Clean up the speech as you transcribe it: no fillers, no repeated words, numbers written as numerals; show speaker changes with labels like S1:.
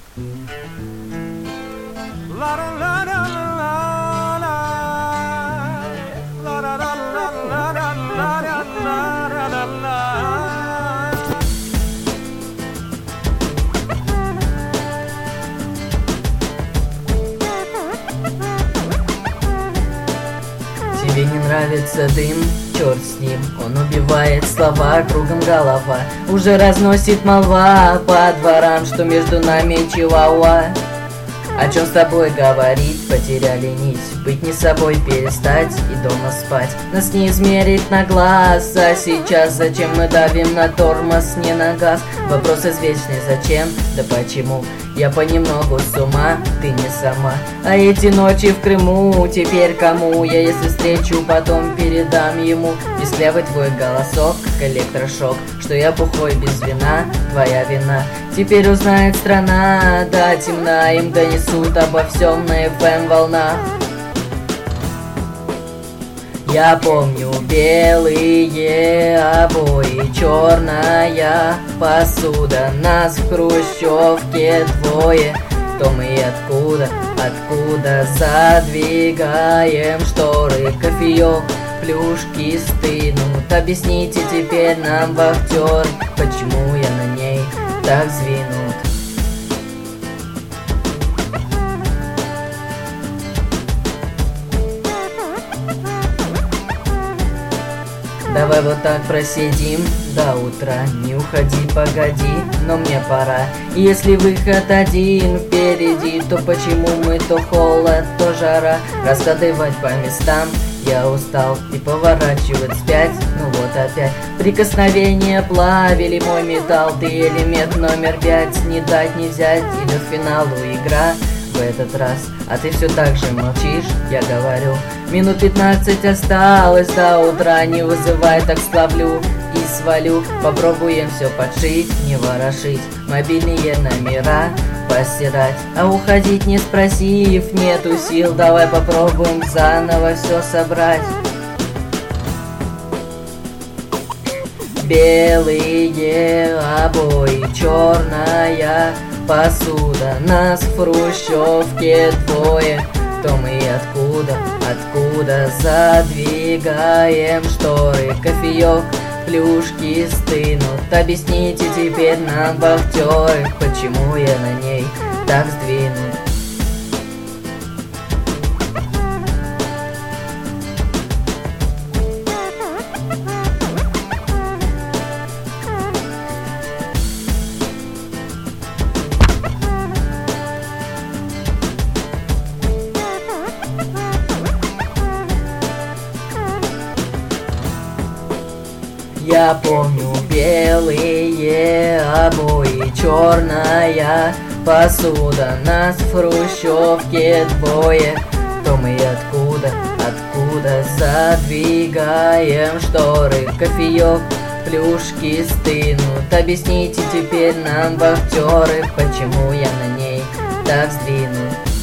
S1: Тебе не нравится дым? Черт с ним, он убивает слова, кругом голова. Уже разносит молва по дворам, что между нами чиуауа. О чем с тобой говорить, потеряли нить. Быть не собой, перестать и дома спать. Нас не измерить на глаз, а сейчас зачем мы давим на тормоз, не на газ? Вопрос извечный, зачем, да почему? Я понемногу с ума, ты не сама. А эти ночи в Крыму, теперь кому? Я если встречу, потом передам ему. Писклявый твой голосок, как электрошок. Что я бухой без вина, твоя вина. Теперь узнает страна, да темна. Им донесут обо всем на FM волнах. Я помню белые обои, черная посуда. Нас в хрущевке двое. Кто мы и откуда задвигаем шторы. Кофеек, плюшки стынут. Объясните теперь нам, вахтер, почему я на ней так звенут. Давай вот так просидим до утра. Не уходи, погоди, но мне пора. Если выход один впереди, то почему мы то холод, то жара? Раскладывать по местам я устал и поворачивать вспять, ну вот опять. Прикосновения плавили мой металл. Ты элемент номер 5, не дать не взять. Идет к финалу игра в этот раз, а ты все так же молчишь, я говорю. Минут 15 осталось до утра. Не вызывай, так сплавлю и свалю. Попробуем все подшить, не ворошить. Мобильные номера постирать. А уходить не спросив, нету сил. Давай попробуем заново все собрать. Белые обои, черная посуда. Нас в хрущевке двое. Кто мы и откуда задвигаем шторы. Кофеек, плюшки стынут. Объясните теперь нам, вахтеры, почему я на ней так сдвинут. Я помню белые обои, черная посуда. Нас в хрущевке двое. Кто мы и откуда задвигаем шторы. Кофеек, плюшки стынут. Объясните теперь нам, вахтеры, почему я на ней так сдвинут.